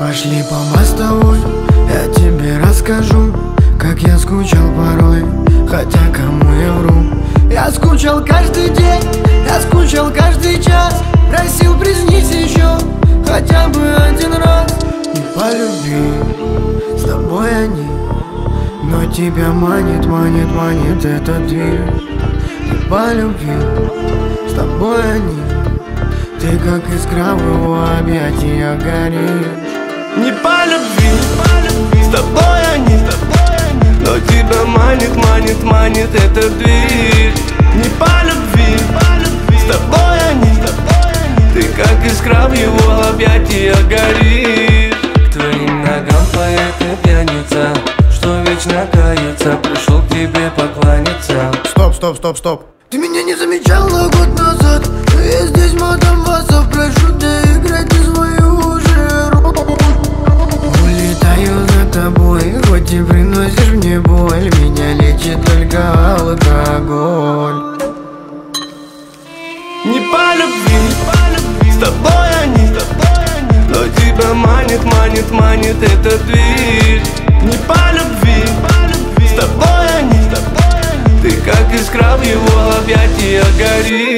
Пошли по мостовой, я тебе расскажу, как я скучал порой, хотя кому я вру. Я скучал каждый день, я скучал каждый час, просил приснись еще хотя бы один раз. Не полюби, с тобой они, но тебя манит, манит, манит эта дверь. Не полюби, с тобой они, ты как искра в его объятиях горишь. Не по любви, с тобой они, но тебя манит, манит, манит эта дверь. Не по любви, с тобой они, ты как искра в его объятиях горишь. К твоим ногам поэт и пьяница, что вечно кается, пришел к тебе покланяться. Стоп, стоп, стоп, стоп. Ты меня не замечала год назад, но я здесь матом васов, прошу доиграть из свою же роль. Улетаю за тобой, хоть и приносишь мне боль, меня лечит только алкоголь. Не по любви, с тобой они, но тебя манит, манит, манит эта дверь. Не по любви, с тобой они, ты как искра в его объятиях горишь.